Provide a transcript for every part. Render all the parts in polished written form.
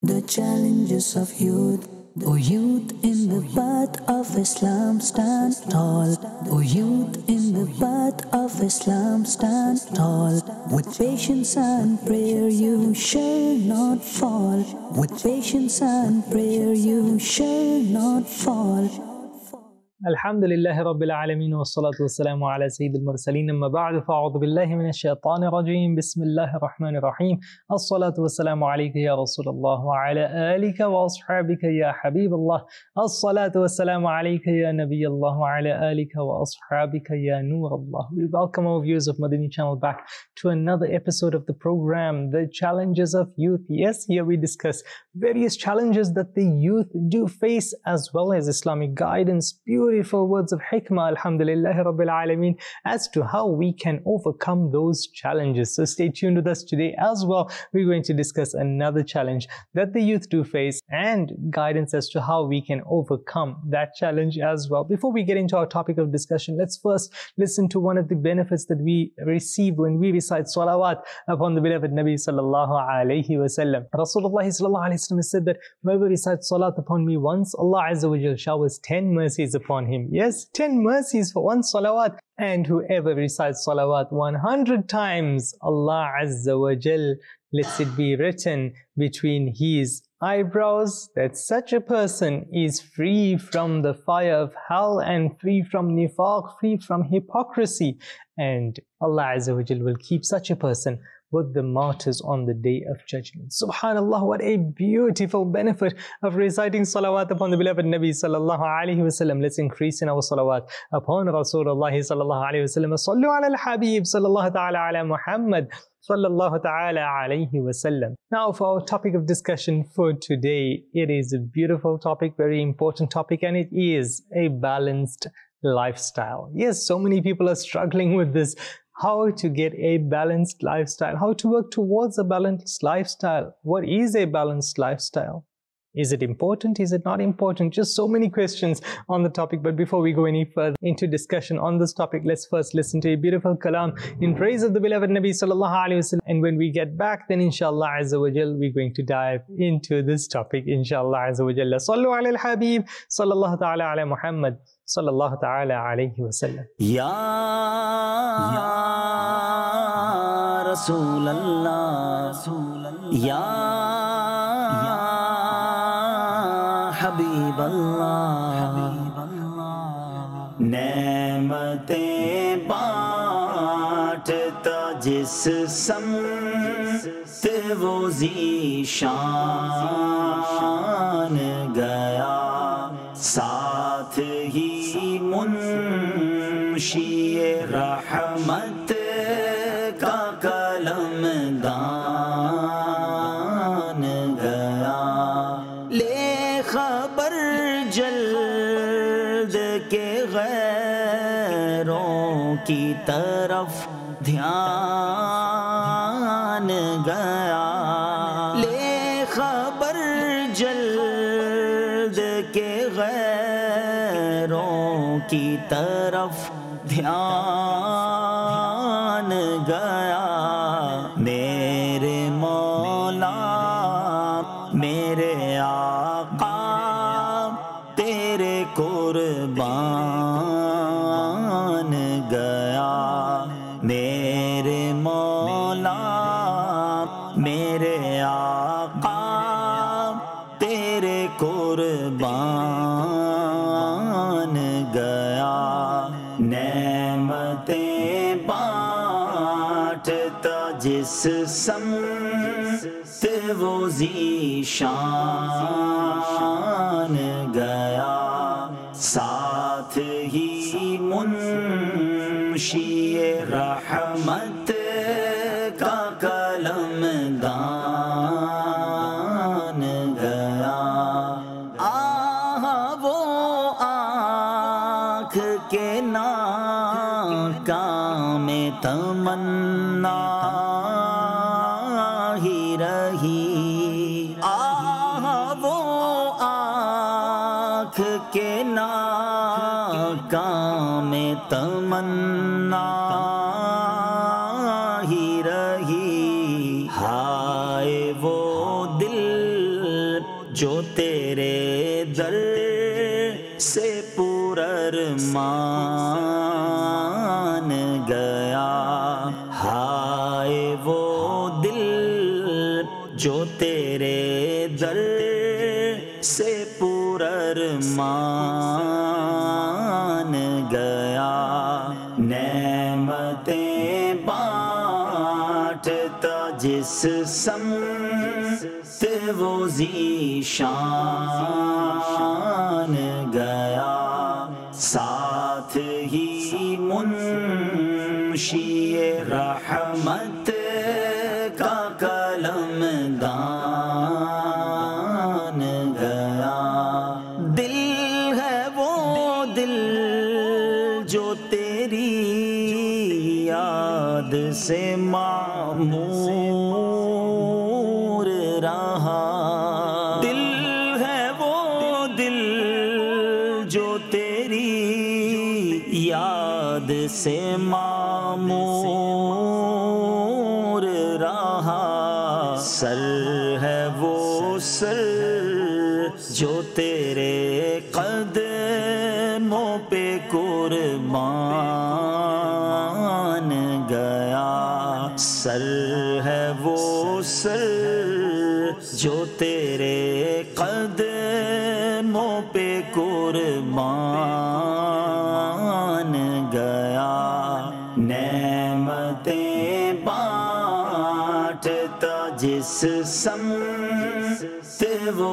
The challenges of youth. O youth in the path of Islam, stand tall. O youth in the path of Islam, stand tall. With patience and prayer you shall not fall. With patience and prayer you shall not fall. الحمد لله رب العالمين والصلاة والسلام على سيد المرسلين أما بعد فأعوذ بالله من الشيطان الرجيم بسم الله الرحمن الرحيم الصلاة والسلام عليك يا رسول الله وعلى آلك وأصحابك يا حبيب الله الصلاة والسلام عليك يا نبي الله وعلى آلك وأصحابك يا نور الله. We welcome our viewers of Madani channel back to another episode of the program, The Challenges of Youth. Yes, here we discuss various challenges that the youth do face as well as Islamic guidance, beautiful words of hikmah, alhamdulillah rabbil alameen, as to how we can overcome those challenges. So stay tuned with us today as well. We're going to discuss another challenge that the youth do face and guidance as to how we can overcome that challenge as well. Before we get into our topic of discussion, let's first listen to one of the benefits that we receive when we recite salawat upon the beloved Nabi sallallahu alayhi wa sallam. Rasulullah sallallahu alayhi wa sallam said that whoever recites salat upon me once, Allah Azza wa Jal showers 10 mercies upon him. Yes, 10 mercies for one salawat. And whoever recites salawat 100 times, Allah Azza wa Jal lets it be written between his eyebrows that such a person is free from the fire of hell and free from nifaq, free from hypocrisy. And Allah Azza wa Jal will keep such a person with the martyrs on the day of judgment. Subhanallah, what a beautiful benefit of reciting salawat upon the beloved Nabi sallallahu alayhi wa sallam. Let's increase in our salawat upon Rasulullah sallallahu alayhi wa sallam. Sallu ala al-Habib sallallahu ta'ala ala Muhammad sallallahu ta'ala alayhi wa sallam. Now for our topic of discussion for today, it is a beautiful topic, very important topic, and it is a balanced lifestyle. Yes, so many people are struggling with this. How to get a balanced lifestyle, how to work towards a balanced lifestyle. What is a balanced lifestyle? Is it important? Is it not important? Just so many questions on the topic. But before we go any further into discussion on this topic, let's first listen to a beautiful kalam in praise of the beloved Nabi sallallahu alayhi wa sallam. And when we get back, then inshallah azza wa jal, we're going to dive into this topic, inshallah azza wa jalla. Sallu ala al-Habib sallallahu ta'ala ala Muhammad sallallahu ta'ala alayhi wa sallam. Ya Rasul Allah, Ya Habib Allah, ne'matein baantata jis samt wo zishan gaya, saath hi munshi rahmat ka kalam daan gaya, le khabar jald ke gairon ki taraf dhyaan gaya, le khabar jald ke gairon ki taraf dhyaan gaya, میرے مولا میرے آقا تیرے قربان گیا، میرے مولا میرے آقا تیرے قربان گیا، نعمتیں بانٹتا جس سمت وہ ذیشان گیا، ساتھ ہی منشی رحمت کا قلم دان گیا، وہ آنکھ کے ناکام تمنا ہی رہی، وہ آنکھ کے ناکام تمنا ہی رہی، ہائے وہ دل جو تیرے در سے پرارمان گیا، ہائے وہ دل جو تیرے در سے پرارمان گیا، نعمتیں بانٹتا جس سمت وہ ذیشان گیا، ساتھ ہی منشی رحمت کا قلم دان گیا، دل ہے وہ دل جو تیری یاد سے معمور رہا، دل ہے وہ دل جو تیری یاد سے معمور رہا، سر ہے وہ سر جو تیرے قدموں پہ قربان گیا، سر ہے وہ سر جو تیرے قدموں پہ قربان گیا، نعمتیں بانٹتا جس سمت وہ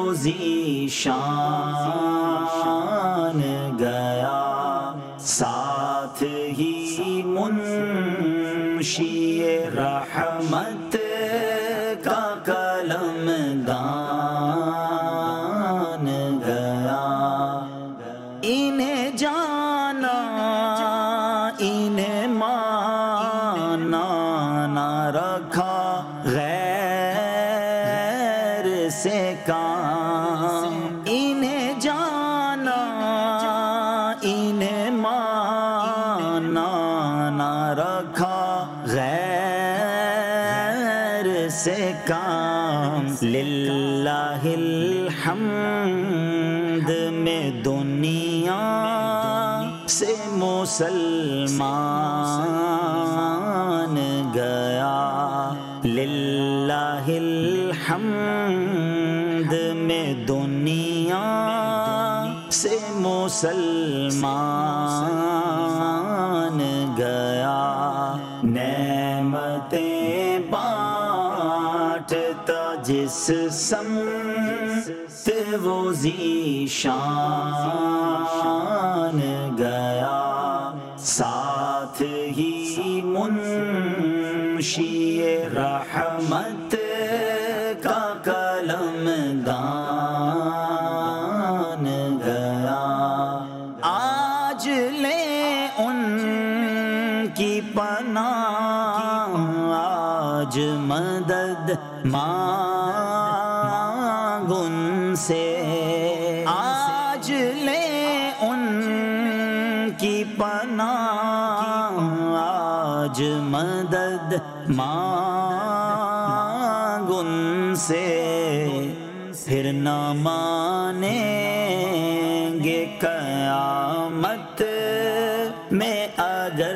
ذیشان گیا، ساتھ ہی منشی رحمت کا قلم دان گیا، انہیں جانا انہیں مانا نہ رکھا غیر سے کام، انہیں جانا انہیں مانا نہ رکھا غیر سے کام، للہ الحمد میں دنیا سے مسلمان گیا، للہ الحمد میں دنیا سے مسلمان گیا، نعمتیں بانٹتا جس سمت وہ ذیشان گیا، ساتھ ہی منشی رحمت کا قلم دان گیا، آج لے ان کی پناہ، آج مدد مانگ ان سے، آج لے ان کی پناہ، آج مدد مانگ ان سے، پھر نہ مانیں گے قیامت میں اگر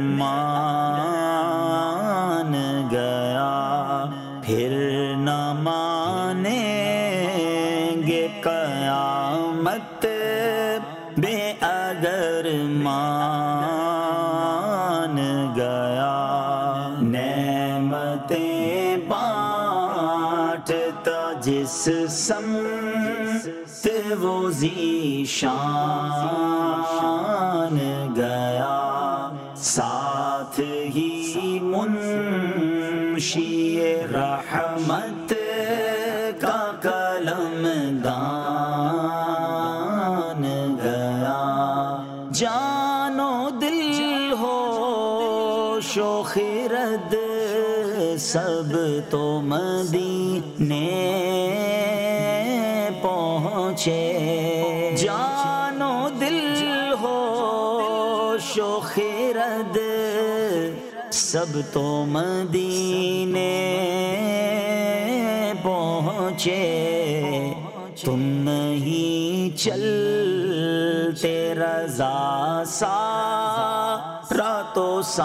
مان گیا، پھر نہ مانیں گے قیامت میں اگر مان گیا، نعمتیں بانٹتا جس سمت وہ ذیشان گیا، ساتھ ہی منشی رحمت کا قلم دان گیا، جان و دل ہوش و خرد سب تو مدینے پہنچے، جان و دل ہوش و خرد سب تو مدینے پہنچے، तुम नहीं चलते रज़ा सारा तो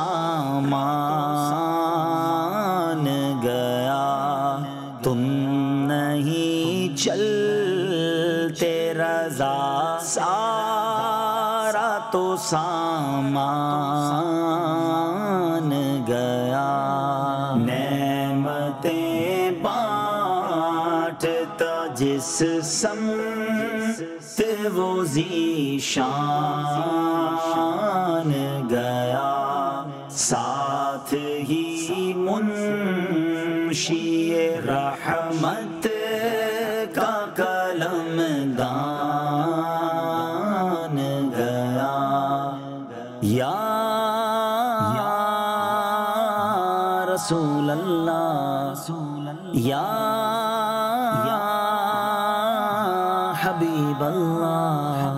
सामान गया। तुम नहीं चलते रज़ा सारा तो सामान गया। नेमतें बांटता जिस समत वो ज़ीशान गया। साथ ही मुंशिए रहमत का कलमदान गया। या रसूल अल्लाह, या हबीब अल्लाह।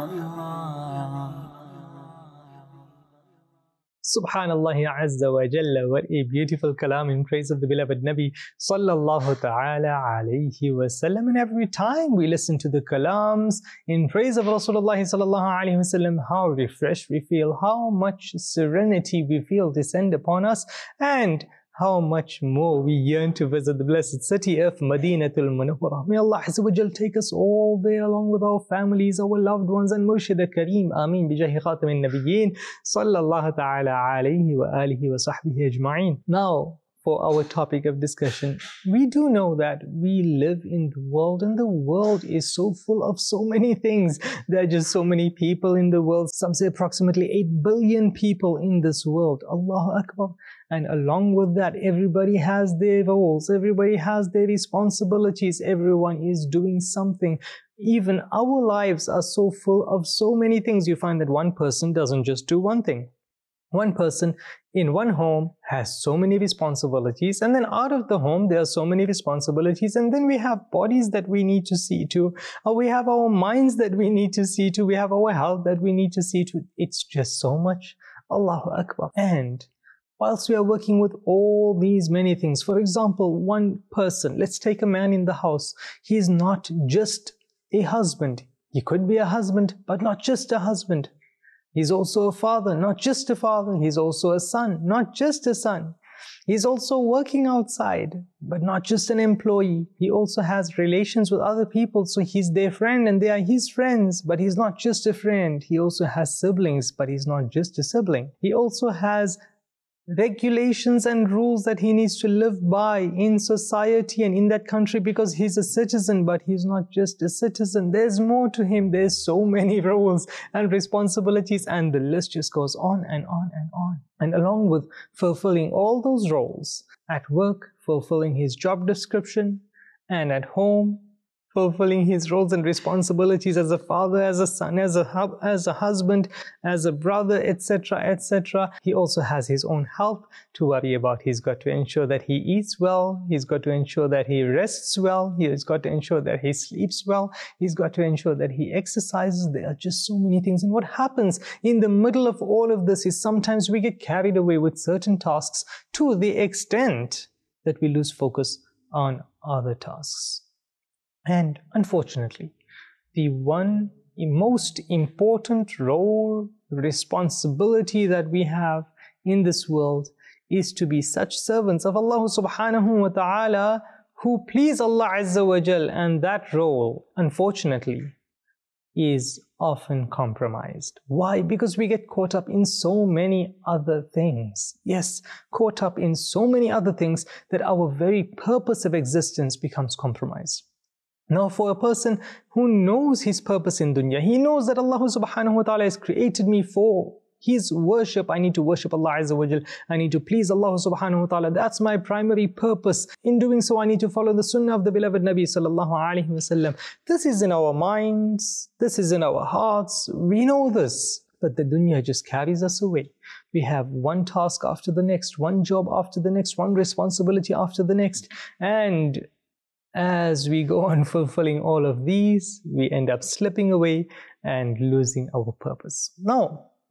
Subhanallah Azza wa Jalla, what a beautiful kalam in praise of the beloved Nabi Sallallahu Ta'ala Alayhi wa Sallam. And every time we listen to the kalams in praise of Rasulullah Sallallahu Alayhi wa Sallam, how refreshed we feel, how much serenity we feel descend upon us, and how much more we yearn to visit the blessed city of Madinatul Munawwarah. May Allah Azza wa Jal take us all there along with our families, our loved ones, and Murshid Kareem. Ameen. Bijahi Khatamin Nabiyyin. Sallallahu ta'ala alayhi wa alihi wa sahbihi ajma'in. Now, for our topic of discussion, we do know that we live in the world, and the world is so full of so many things. There are just so many people in the world. Some say approximately 8 billion people in this world. Allahu Akbar. And along with that, everybody has their roles, everybody has their responsibilities, everyone is doing something. Even our lives are so full of so many things. You find that one person doesn't just do one thing. One person in one home has so many responsibilities, and then out of the home there are so many responsibilities, and then we have bodies that we need to see to, or we have our minds that we need to see to, we have our health that we need to see to. It's just so much. Allahu Akbar. And whilst we are working with all these many things, for example, one person, let's take a man in the house. He is not just a husband. He could be a husband, but not just a husband. He's also a father, not just a father. He's also a son, not just a son. He's also working outside, but not just an employee. He also has relations with other people, so he's their friend and they are his friends, but he's not just a friend. He also has siblings, but he's not just a sibling. He also has regulations and rules that he needs to live by in society and in that country, because he's a citizen, but he's not just a citizen. There's more to him. There's so many roles and responsibilities, and the list just goes on and on and on. And along with fulfilling all those roles, at work, fulfilling his job description, and at home, fulfilling his roles and responsibilities as a father, as a son, as a husband, as a brother, etc., etc. He also has his own health to worry about. He's got to ensure that he eats well. He's got to ensure that he rests well. He's got to ensure that he sleeps well. He's got to ensure that he exercises. There are just so many things. And what happens in the middle of all of this is sometimes we get carried away with certain tasks to the extent that we lose focus on other tasks. And unfortunately, the one most important role, responsibility that we have in this world is to be such servants of Allah subhanahu wa ta'ala who please Allah Azza wa Jal, and that role, unfortunately, is often compromised. Why? Because we get caught up in so many other things. Yes, caught up in so many other things that our very purpose of existence becomes compromised. Now, for a person who knows his purpose in dunya, he knows that Allah subhanahu wa ta'ala has created me for His worship. I need to worship Allah Azza wa Jal. I need to please Allah subhanahu wa ta'ala. That's my primary purpose. In doing so, I need to follow the sunnah of the beloved Nabi sallallahu alayhi wa sallam. This is in our minds. This is in our hearts. We know this. But the dunya just carries us away. We have one task after the next, one job after the next, one responsibility after the next. And as we go on fulfilling all of these, we end up slipping away and losing our purpose. Now,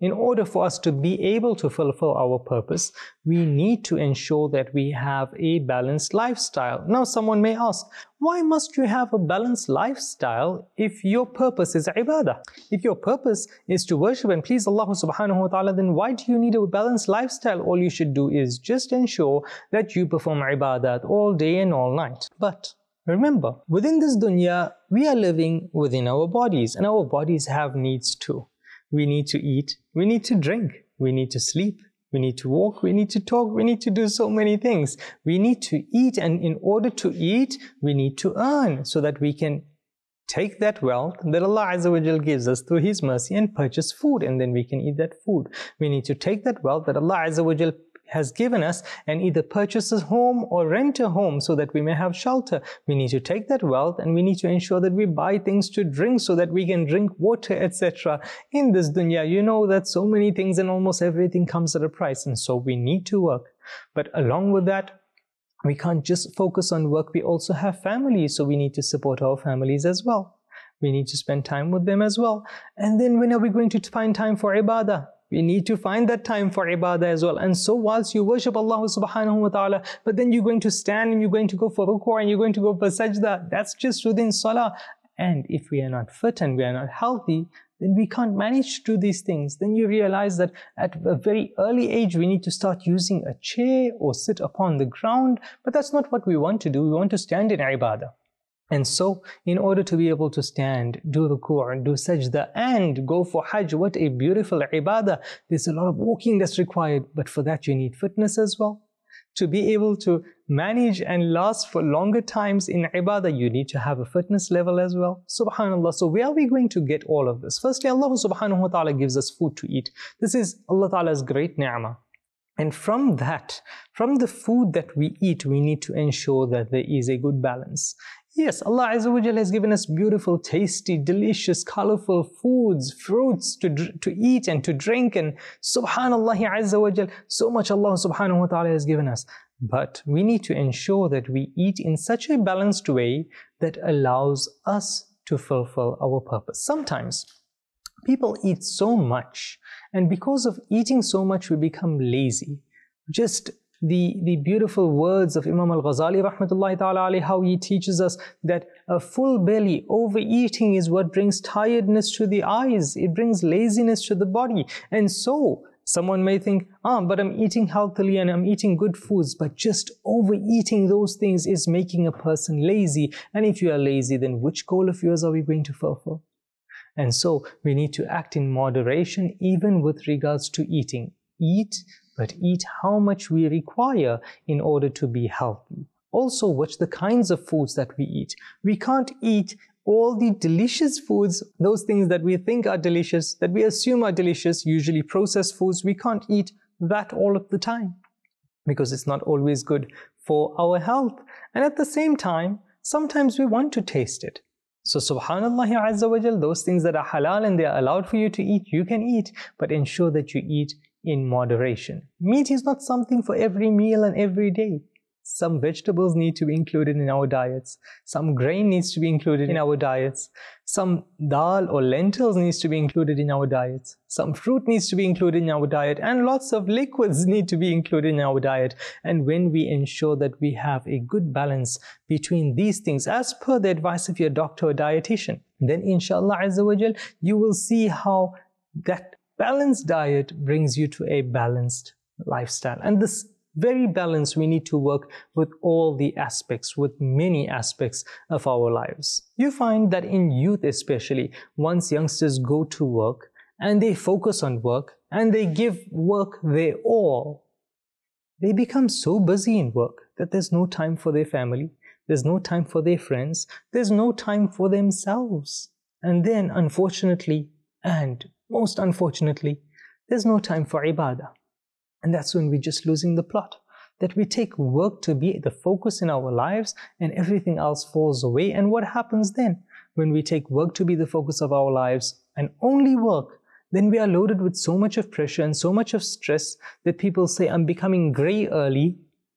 in order for us to be able to fulfill our purpose, we need to ensure that we have a balanced lifestyle. Now, someone may ask, why must you have a balanced lifestyle if your purpose is ibadah? If your purpose is to worship and please Allah subhanahu wa ta'ala, then why do you need a balanced lifestyle? All you should do is just ensure that you perform ibadat all day and all night. But remember, within this dunya, we are living within our bodies, and our bodies have needs too. We need to eat, we need to drink, we need to sleep, we need to walk, we need to talk, we need to do so many things. We need to eat, and in order to eat, we need to earn so that we can take that wealth that Allah Azza wa Jal gives us through His mercy and purchase food, and then we can eat that food. We need to take that wealth that Allah Azza wa Jal has given us and either purchase a home or rent a home so that we may have shelter. We need to take that wealth and we need to ensure that we buy things to drink so that we can drink water, etc. In this dunya, you know that so many things and almost everything comes at a price, and so we need to work. But along with that, we can't just focus on work, we also have families, so we need to support our families as well. We need to spend time with them as well. And then when are we going to find time for ibadah? We need to find that time for ibadah as well. And so whilst you worship Allah subhanahu wa ta'ala, but then you're going to stand and you're going to go for ruku' and you're going to go for sajda, that's just within salah. And if we are not fit and we are not healthy, then we can't manage to do these things. Then you realize that at a very early age, we need to start using a chair or sit upon the ground. But that's not what we want to do. We want to stand in ibadah. And so, in order to be able to stand, do ruku', do sajda, and go for hajj, what a beautiful ibadah. There's a lot of walking that's required, but for that you need fitness as well. To be able to manage and last for longer times in ibadah, you need to have a fitness level as well. Subhanallah. So where are we going to get all of this? Firstly, Allah subhanahu wa ta'ala gives us food to eat. This is Allah ta'ala's great ni'mah. And from that, from the food that we eat, we need to ensure that there is a good balance. Yes, Allah Azza wa Jal has given us beautiful, tasty, delicious, colorful foods, fruits to eat and to drink, and subhanallah Azza wa Jal, so much Allah subhanahu wa ta'ala has given us. But we need to ensure that we eat in such a balanced way that allows us to fulfill our purpose. Sometimes people eat so much, and because of eating so much, we become lazy. Just the beautiful words of Imam al-Ghazali rahmatullahi ta'ala alayhi, how he teaches us that a full belly, overeating is what brings tiredness to the eyes, it brings laziness to the body. And so someone may think, but I'm eating healthily and I'm eating good foods, but just overeating those things is making a person lazy. And if you are lazy, then which goal of yours are we going to fulfill? And so we need to act in moderation even with regards to eating. Eat, but eat how much we require in order to be healthy. Also, watch the kinds of foods that we eat. We can't eat all the delicious foods, those things that we think are delicious, that we assume are delicious, usually processed foods. We can't eat that all of the time because it's not always good for our health. And at the same time, sometimes we want to taste it. So subhanallah Azza wa Jal, those things that are halal and they are allowed for you to eat, you can eat, but ensure that you eat in moderation. Meat is not something for every meal and every day. Some vegetables need to be included in our diets. Some grain needs to be included in our diets. Some dal or lentils needs to be included in our diets. Some fruit needs to be included in our diet. And lots of liquids need to be included in our diet. And when we ensure that we have a good balance between these things, as per the advice of your doctor or dietitian, then inshallah Azza wa Jal, you will see how that balanced diet brings you to a balanced lifestyle. And this very balance, we need to work with all the aspects, with many aspects of our lives. You find that in youth especially, once youngsters go to work and they focus on work and they give work their all, they become so busy in work that there's no time for their family, there's no time for their friends, there's no time for themselves. And then unfortunately, and most unfortunately, there's no time for ibadah. And that's when we're just losing the plot. That we take work to be the focus in our lives and everything else falls away. And what happens then? When we take work to be the focus of our lives and only work, then we are loaded with so much of pressure and so much of stress that people say, I'm becoming grey early.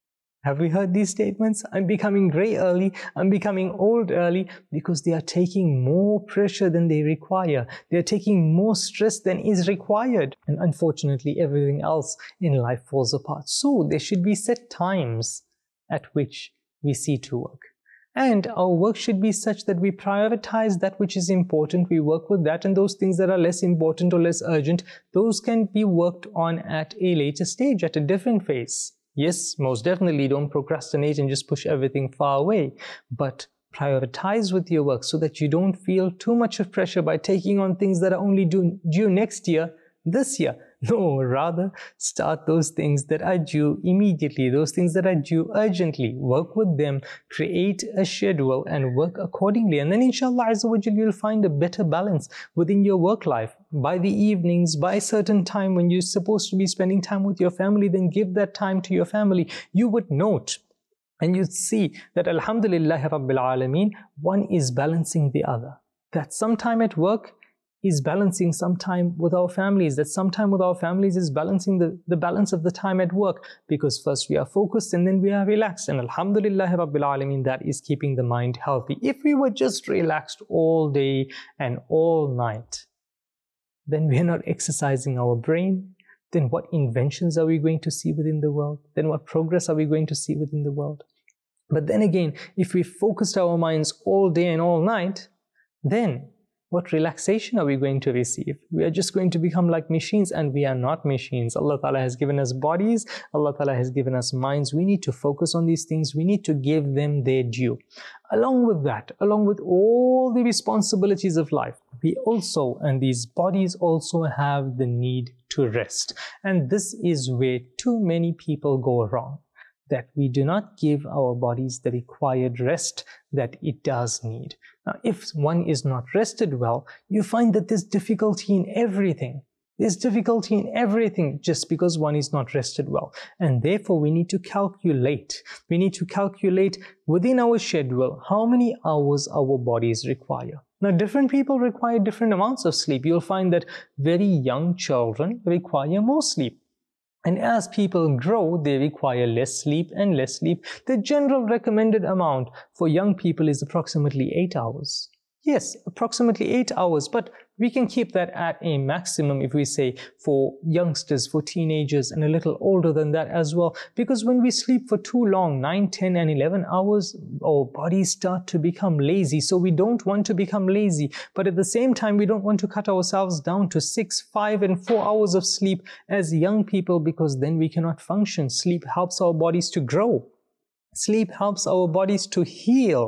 Have we heard these statements? I'm becoming grey early, I'm becoming old early, because they are taking more pressure than they require. They are taking more stress than is required. And unfortunately, everything else in life falls apart. So there should be set times at which we see to work. And our work should be such that we prioritize that which is important, we work with that, and those things that are less important or less urgent, those can be worked on at a later stage, at a different phase. Yes, most definitely don't procrastinate and just push everything far away, but prioritize with your work so that you don't feel too much of pressure by taking on things that are only due next year, this year. No, rather start those things that are due immediately, those things that are due urgently. Work with them, create a schedule and work accordingly. And then inshallah Azza wa Jal, you'll find a better balance within your work life. By the evenings, by a certain time when you're supposed to be spending time with your family, then give that time to your family. You would note and you'd see that Alhamdulillah Rabbil Alameen, one is balancing the other. That some time at work is balancing some time with our families, that some time with our families is balancing the balance of the time at work, because first we are focused and then we are relaxed, and Alhamdulillah Rabbil Alameen, that is keeping the mind healthy. If we were just relaxed all day and all night, then we are not exercising our brain. Then what inventions are we going to see within the world? Then what progress are we going to see within the world? But then again, if we focused our minds all day and all night, then what relaxation are we going to receive? We are just going to become like machines, and we are not machines. Allah Ta'ala has given us bodies, Allah Ta'ala has given us minds. We need to focus on these things, we need to give them their due. Along with that, along with all the responsibilities of life, we also, and these bodies also have the need to rest. And this is where too many people go wrong, that we do not give our bodies the required rest that it does need. Now, if one is not rested well, you find that there's difficulty in everything. There's difficulty in everything just because one is not rested well. And therefore, we need to calculate. We need to calculate within our schedule how many hours our bodies require. Now, different people require different amounts of sleep. You'll find that very young children require more sleep. And as people grow, they require less sleep and less sleep. The general recommended amount for young people is approximately 8 hours. Yes, approximately 8 hours, but we can keep that at a maximum if we say for youngsters, for teenagers, and a little older than that as well. Because when we sleep for too long, 9, 10, and 11 hours, our bodies start to become lazy. So we don't want to become lazy, but at the same time, we don't want to cut ourselves down to 6, 5, and 4 hours of sleep as young people, because then we cannot function. Sleep helps our bodies to grow. Sleep helps our bodies to heal.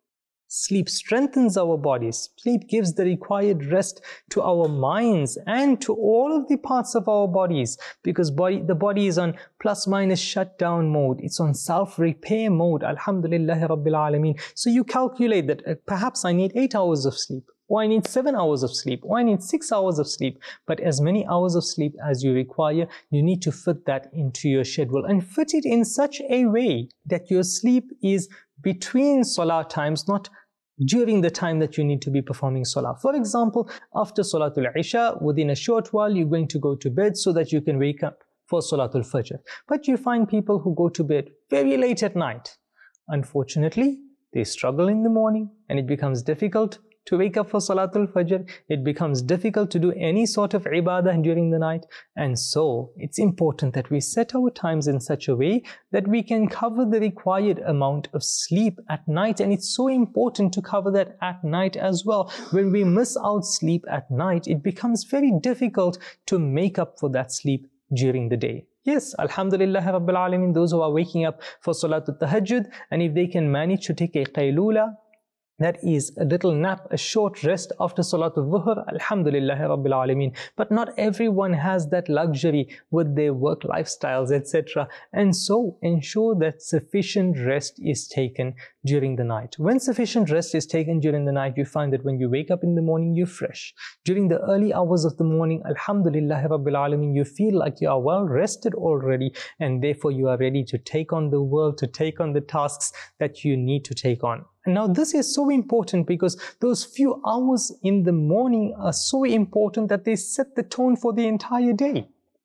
Sleep strengthens our bodies. Sleep gives the required rest to our minds and to all of the parts of our bodies, because the body is on plus minus shutdown mode. It's on self-repair mode. Alhamdulillah Rabbil Alameen. So you calculate that perhaps I need 8 hours of sleep, or I need 7 hours of sleep, or I need 6 hours of sleep. But as many hours of sleep as you require, you need to fit that into your schedule, and fit it in such a way that your sleep is between salah times, not during the time that you need to be performing salah. For example, after Salatul Isha, within a short while, you're going to go to bed so that you can wake up for Salatul Fajr. But you find people who go to bed very late at night. Unfortunately, they struggle in the morning, and it becomes difficult to wake up for Salatul Fajr. It becomes difficult to do any sort of ibadah during the night. And so it's important that we set our times in such a way that we can cover the required amount of sleep at night. And it's so important to cover that at night as well. When we miss out sleep at night, it becomes very difficult to make up for that sleep during the day. Yes, Alhamdulillah Rabbil Alameen, those who are waking up for Salatul Tahajjud, and if they can manage to take a qaylula, that is a little nap, a short rest after Salatul Dhuhr, Alhamdulillah Rabbil Alameen. But not everyone has that luxury with their work lifestyles, etc. And so ensure that sufficient rest is taken during the night. When sufficient rest is taken during the night, you find that when you wake up in the morning, you're fresh. During the early hours of the morning, Alhamdulillah Rabbil Alameen, you feel like you are well rested already, and therefore you are ready to take on the world, to take on the tasks that you need to take on. And now this is so important, because those few hours in the morning are so important that they set the tone for the entire day.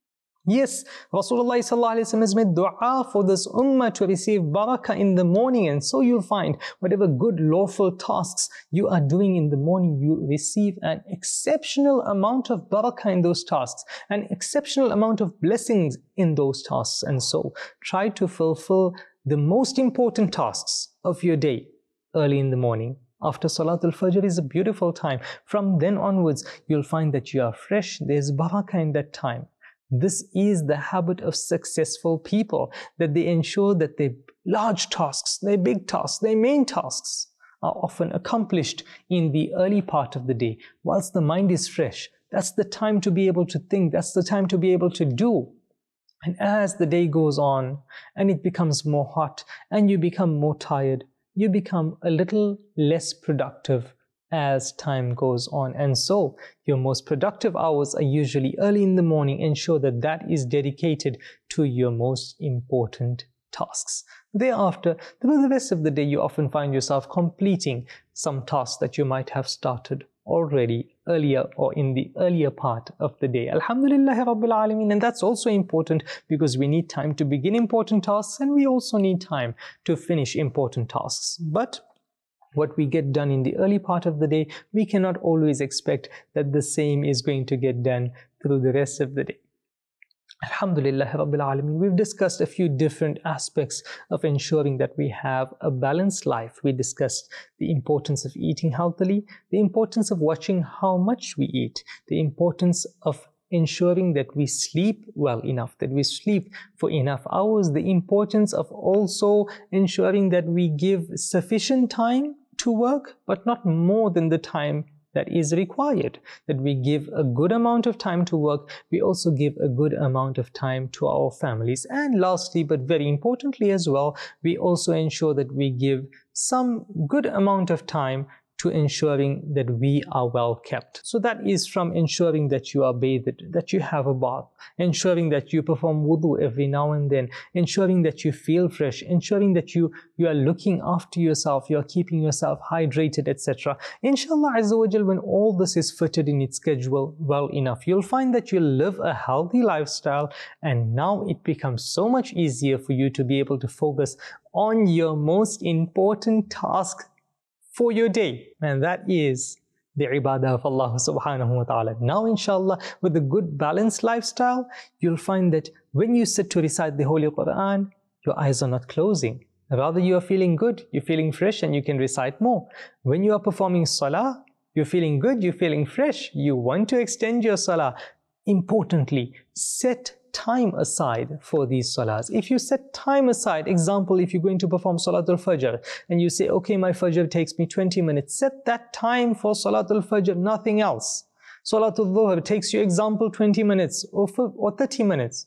Yes, Rasulullah ﷺ has made dua for this ummah to receive barakah in the morning, and so you'll find whatever good lawful tasks you are doing in the morning, you receive an exceptional amount of barakah in those tasks, an exceptional amount of blessings in those tasks. And so try to fulfill the most important tasks of your day early in the morning. After Salatul Fajr is a beautiful time. From then onwards, you'll find that you are fresh. There's barakah in that time. This is the habit of successful people, that they ensure that their large tasks, their big tasks, their main tasks are often accomplished in the early part of the day. Whilst the mind is fresh, that's the time to be able to think, that's the time to be able to do. And as the day goes on and it becomes more hot and you become more tired, you become a little less productive as time goes on. And so your most productive hours are usually early in the morning. Ensure that that is dedicated to your most important tasks. Thereafter, through the rest of the day, you often find yourself completing some tasks that you might have started already earlier or in the earlier part of the day. Alhamdulillah Rabbil Alameen. And that's also important because we need time to begin important tasks and we also need time to finish important tasks. But what we get done in the early part of the day, we cannot always expect that the same is going to get done through the rest of the day. Alhamdulillah Rabbil Alameen. We've discussed a few different aspects of ensuring that we have a balanced life. We discussed the importance of eating healthily, the importance of watching how much we eat, the importance of ensuring that we sleep well enough, that we sleep for enough hours, the importance of also ensuring that we give sufficient time to work, but not more than the time that is required, that we give a good amount of time to work, we also give a good amount of time to our families. And lastly, but very importantly as well, we also ensure that we give some good amount of time to ensuring that we are well kept. So that is from ensuring that you are bathed, that you have a bath, ensuring that you perform wudu every now and then, ensuring that you feel fresh, ensuring that you are looking after yourself, you are keeping yourself hydrated, etc. Inshallah Azza wa Jal, when all this is fitted in its schedule well enough, you'll find that you live a healthy lifestyle, and now it becomes so much easier for you to be able to focus on your most important task for your day, and that is the ibadah of Allah subhanahu wa ta'ala. Now inshallah, with a good balanced lifestyle, you'll find that when you sit to recite the Holy Quran, your eyes are not closing. Rather, you are feeling good, you're feeling fresh, and you can recite more. When you are performing salah, you're feeling good, you're feeling fresh, you want to extend your salah. Importantly, set time aside for these salahs. If you set time aside, example, if you're going to perform Salatul Fajr and you say, okay, my Fajr takes me 20 minutes, set that time for Salatul Fajr, nothing else. Salatul Dhuhr takes you, example, 20 minutes or 30 minutes.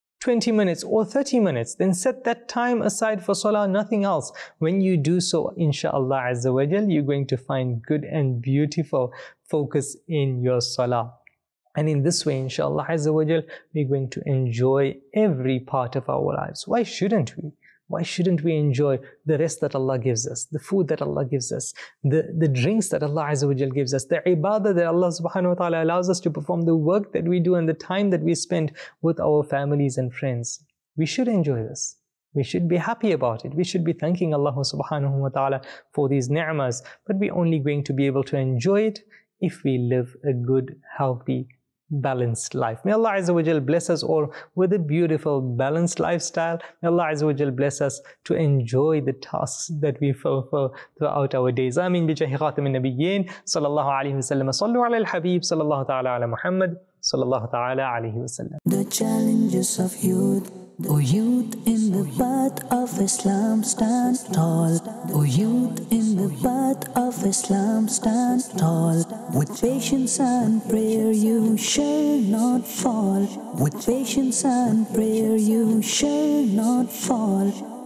20 minutes or 30 minutes, then set that time aside for salah, nothing else. When you do so, inshallah Azza wa Jal, you're going to find good and beautiful focus in your salah. And in this way, inshallah Azza wa Jal, we're going to enjoy every part of our lives. Why shouldn't we? Why shouldn't we enjoy the rest that Allah gives us, the food that Allah gives us, the drinks that Allah Azza wa Jal gives us, the ibadah that Allah subhanahu wa ta'ala allows us to perform, the work that we do and the time that we spend with our families and friends? We should enjoy this. We should be happy about it. We should be thanking Allah subhanahu wa ta'ala for these ni'mas. But we're only going to be able to enjoy it if we live a good, healthy, balanced life. May Allah Azza wa Jal bless us all with a beautiful balanced lifestyle. May Allah Azza wa Jal bless us to enjoy the tasks that we fulfill throughout our days. Ameen bi jahi khatamin nabiyyin sallallahu alayhi wa sallam. Sallu ala al-habib sallallahu ta'ala ala Muhammad sallallahu ta'ala alayhi wa sallam. The challenges of youth. O youth in the path of Islam, stand tall. O youth in the path of Islam, stand tall. With patience and prayer you shall not fall. With patience and prayer you shall not fall.